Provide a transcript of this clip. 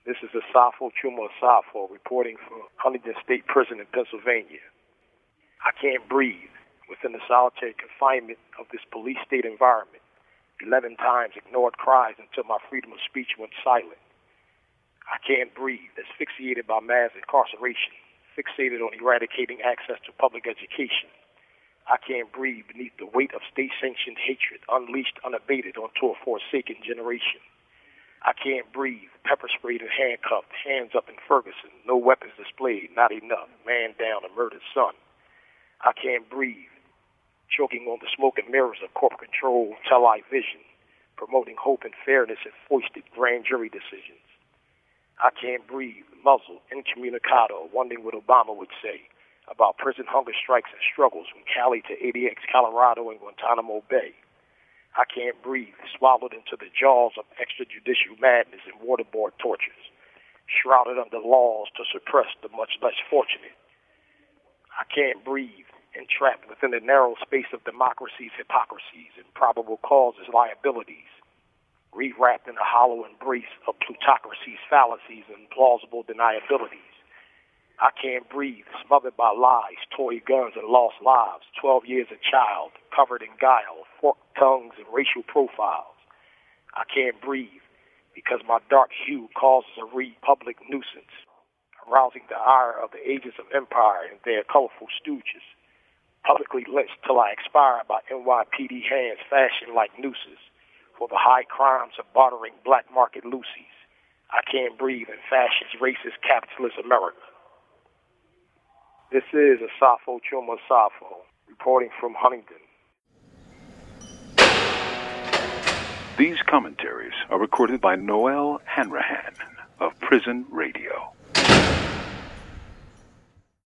This is Asafo Chuma Asafo reporting from Huntington State Prison in Pennsylvania. I can't breathe within the solitary confinement of this police state environment. 11 times ignored cries until my freedom of speech went silent. I can't breathe, asphyxiated by mass incarceration, fixated on eradicating access to public education. I can't breathe beneath the weight of state-sanctioned hatred unleashed unabated onto a forsaken generation. I can't breathe, pepper sprayed and handcuffed, hands up in Ferguson, no weapons displayed, not enough, man down, a murdered son. I can't breathe, choking on the smoke and mirrors of corporate control, tell-eye vision, promoting hope and fairness and foisted grand jury decisions. I can't breathe, muzzled, incommunicado, wondering what Obama would say about prison hunger strikes and struggles from Cali to ADX, Colorado, and Guantanamo Bay. I can't breathe, swallowed into the jaws of extrajudicial madness and waterboard tortures, shrouded under laws to suppress the much less fortunate. I can't breathe, entrapped within the narrow space of democracy's hypocrisies and probable causes liabilities, rewrapped in a hollow embrace of plutocracy's fallacies and plausible deniabilities. I can't breathe, smothered by lies, toy guns, and lost lives, 12 years a child, covered in guile, forked tongues, and racial profiles. I can't breathe because my dark hue causes a republic nuisance, arousing the ire of the agents of empire and their colorful stooges, publicly lynched till I expire by NYPD hands fashioned like nooses for the high crimes of bartering black market loosies. I can't breathe in fascist, racist, capitalist America. This is Asafo Chuma Asafo, reporting from Huntington. These commentaries are recorded by Noel Hanrahan of Prison Radio.